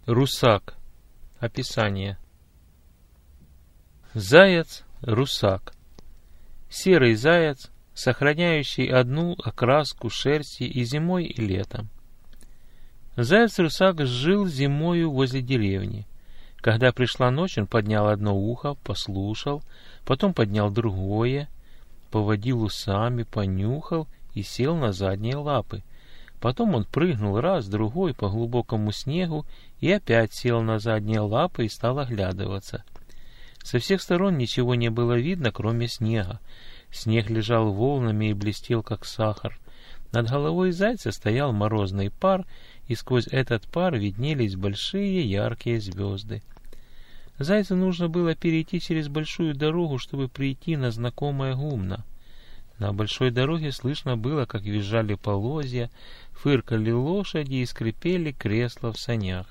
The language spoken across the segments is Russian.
Русак. Описание. Заяц-русак. Серый заяц, сохраняющий одну окраску шерсти и зимой, и летом. Заяц-русак жил зимою возле деревни. Когда пришла ночь, он поднял одно ухо, послушал, потом поднял другое, поводил усами, понюхал и сел на задние лапы. Потом он прыгнул раз, другой по глубокому снегу и опять сел на задние лапы и стал оглядываться. Со всех сторон ничего не было видно, кроме снега. Снег лежал волнами и блестел, как сахар. Над головой зайца стоял морозный пар, и сквозь этот пар виднелись большие яркие звезды. Зайцу нужно было перейти через большую дорогу, чтобы прийти на знакомое гумно. На большой дороге слышно было, как визжали полозья, фыркали лошади и скрипели кресла в санях.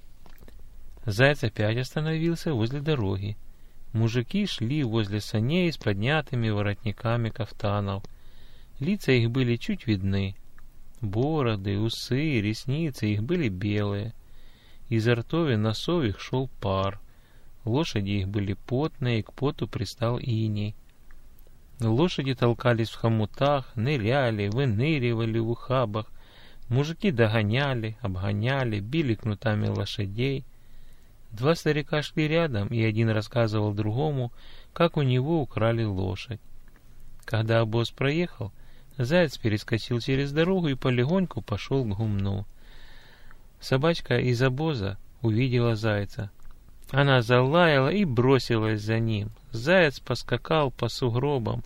Заяц опять остановился возле дороги. Мужики шли возле саней с поднятыми воротниками кафтанов. Лица их были чуть видны. Бороды, усы, ресницы их были белые. Изо ртов и носов их шел пар. Лошади их были потные, и к поту пристал иней. Лошади толкались в хомутах, ныряли, выныривали в ухабах. Мужики догоняли, обгоняли, били кнутами лошадей. Два старика шли рядом, и один рассказывал другому, как у него украли лошадь. Когда обоз проехал, заяц перескочил через дорогу и полегоньку пошел к гумну. Собачка из обоза увидела зайца. Она залаяла и бросилась за ним. Заяц поскакал по сугробам.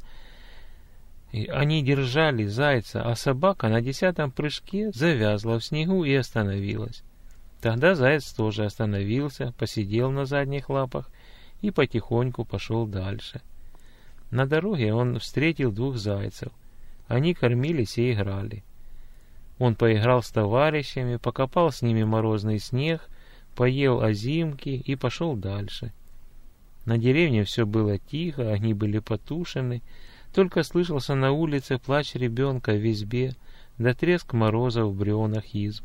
Они держали зайца, а собака на 10-м прыжке завязла в снегу и остановилась. Тогда заяц тоже остановился, посидел на задних лапах и потихоньку пошел дальше. На дороге он встретил двух зайцев. Они кормились и играли. Он поиграл с товарищами, покопал с ними морозный снег, поел озимки и пошел дальше. На деревне все было тихо, огни были потушены, только слышался на улице плач ребенка в избе, да треск мороза в бревнах изб.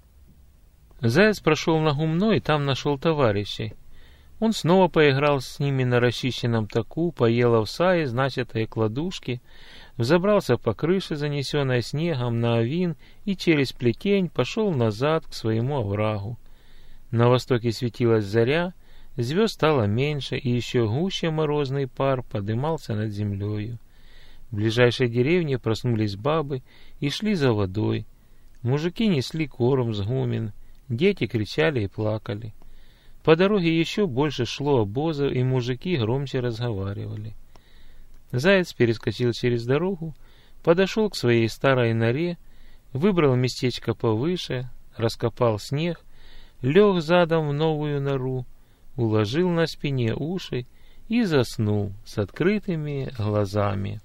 Заяц прошел на гумно и там нашел товарищей. Он снова поиграл с ними на расчищенном таку, поел овса из начатой кладушки, взобрался по крыше, занесенной снегом, на овин, и через плетень пошел назад к своему оврагу. На востоке светилась заря, звезд стало меньше, и еще гуще морозный пар подымался над землею. В ближайшей деревне проснулись бабы и шли за водой. Мужики несли корм с гумен, дети кричали и плакали. По дороге еще больше шло обозов, и мужики громче разговаривали. Заяц перескочил через дорогу, подошел к своей старой норе, выбрал местечко повыше, раскопал снег, лег задом в новую нору, уложил на спине уши и заснул с открытыми глазами.